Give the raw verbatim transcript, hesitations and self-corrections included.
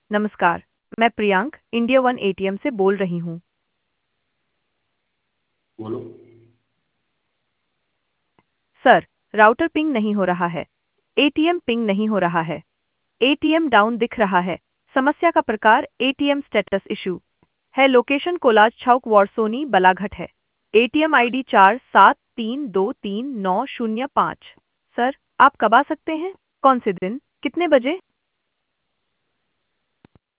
नमस्कार, मैं Priyank India one ATM से बोल रही हूँ। बोलो। सर, राउटर पिंग नहीं हो रहा है। एटीएम पिंग नहीं हो रहा है। एटीएम डाउन दिख रहा है। समस्या का प्रकार एटीएम स्टेटस इशू है। लोकेशन कोलाज चौक वारसोनी बलाघट है। एटीएम आईडी चार सात तीन दो तीन नौ शून्य पाँच। सर, आप कब आ सकते हैं? कौन से दिन? कितने बजे?